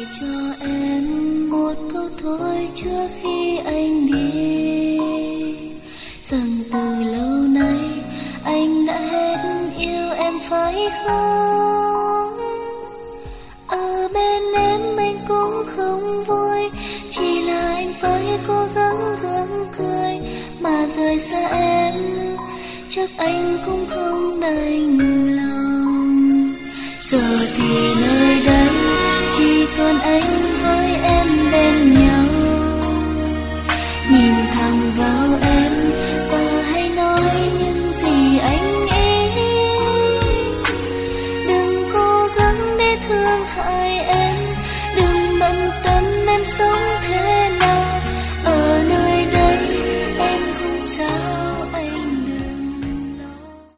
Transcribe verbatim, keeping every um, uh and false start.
cho em một câu thôi trước khi anh đi, rằng từ lâu nay anh đã hết yêu em phải không? Ở bên em anh cũng không vui, chỉ là anh phải cố gắng gượng cười, mà rời xa em chắc anh cũng không đành lòng. Giờ thì nơi đây chỉ còn anh với em bên nhau.